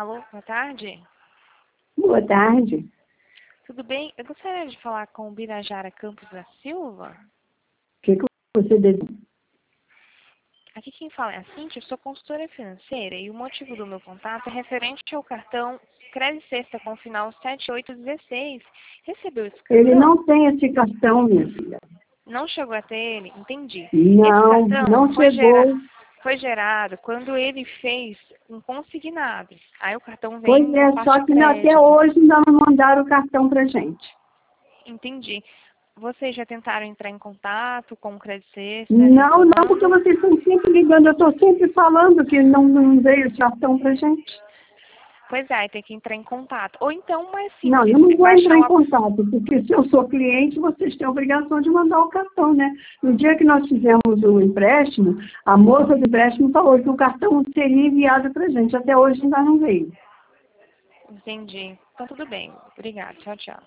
Alô, boa tarde. Boa tarde. Tudo bem? Eu gostaria de falar com o Birajara Campos da Silva. O que você deseja? Aqui quem fala é a Cíntia, eu sou consultora financeira e o motivo do meu contato é referente ao cartão Crédito Sexta com final 7816. Recebeu esse cartão? Ele não tem esse cartão, minha filha. Não chegou a ter ele? Entendi. Não, Esse cartão não chegou. foi gerado quando ele fez um consignado. Aí o cartão Pois vem é, com parte só de que até crédito. hoje ainda não mandaram o cartão pra gente. Entendi. Vocês já tentaram entrar em contato com o Crédito Sexta? Não, porque Reclamando? vocês estão sempre ligando. Eu estou sempre falando que não veio esse cartão pra gente. Pois é, tem que entrar em contato. Ou então, mais Não, eu simples, não vou baixar entrar em uma... contato, porque se eu sou cliente, vocês têm a obrigação de mandar o cartão, né? No dia que nós fizemos o empréstimo, a moça do empréstimo falou que o cartão seria enviado pra gente. Até hoje ainda não veio. Entendi. Então, tudo bem. Obrigada. Tchau, tchau.